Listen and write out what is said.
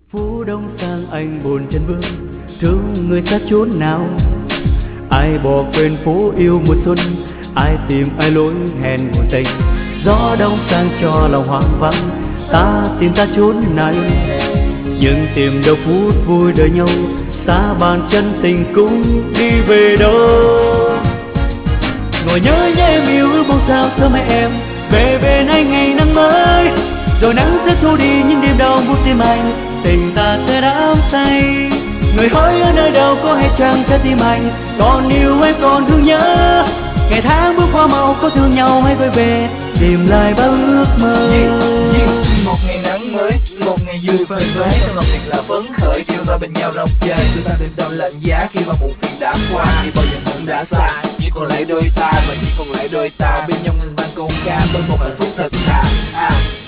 Phố đông sang anh buồn chân vương, thương người xa chốn nào. Ai bỏ quên phố yêu mùa xuân, ai tìm ai lối hẹn buồn tình. Gió đông sang cho lòng hoang vắng, ta tìm ta chốn này. Nhưng tìm đâu phút vui đời nhau, xa bàn chân tình cũng đi về đâu. Ngồi nhớ nhớ em yêu ước mong sao sớm mai em về bên anh ngày nắng mới. Rồi nắng sẽ thu đi những đêm đau buốt tim anh, tình ta sẽ đắm say. Người hỡi ở nơi đâu có hay chăng trái tim anh còn yêu hay còn thương nhớ. Ngày tháng bước qua màu có thương nhau hay quay về tìm lại bao ước mơ. Một ngày nắng mới, một ngày vui phơi phới, trong lòng thiệt là phấn khởi, kêu ta bên nhau rong chơi. Chúng ta đêm đâu lạnh giá khi mà muộn phiền đã qua, khi bao giờ cũng đã xa, chỉ còn lại đôi ta và chỉ còn lại đôi ta bên nhau ngân vang câu ca với một hạnh phúc thật thà.